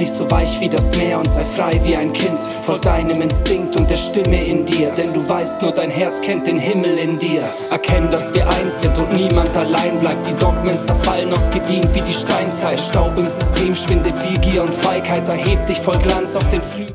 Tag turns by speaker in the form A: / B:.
A: Fließ so weich wie das Meer und sei frei wie ein Kind. Folg deinem Instinkt und der Stimme in dir, denn du weißt, nur dein Herz kennt den Himmel in dir. Erkenn, dass wir eins sind und niemand allein bleibt. Die Dogmen zerfallen aus Gedient wie die Steinzeit. Staub im System schwindet wie Gier und Feigheit. Erheb dich voll Glanz auf den Flügeln.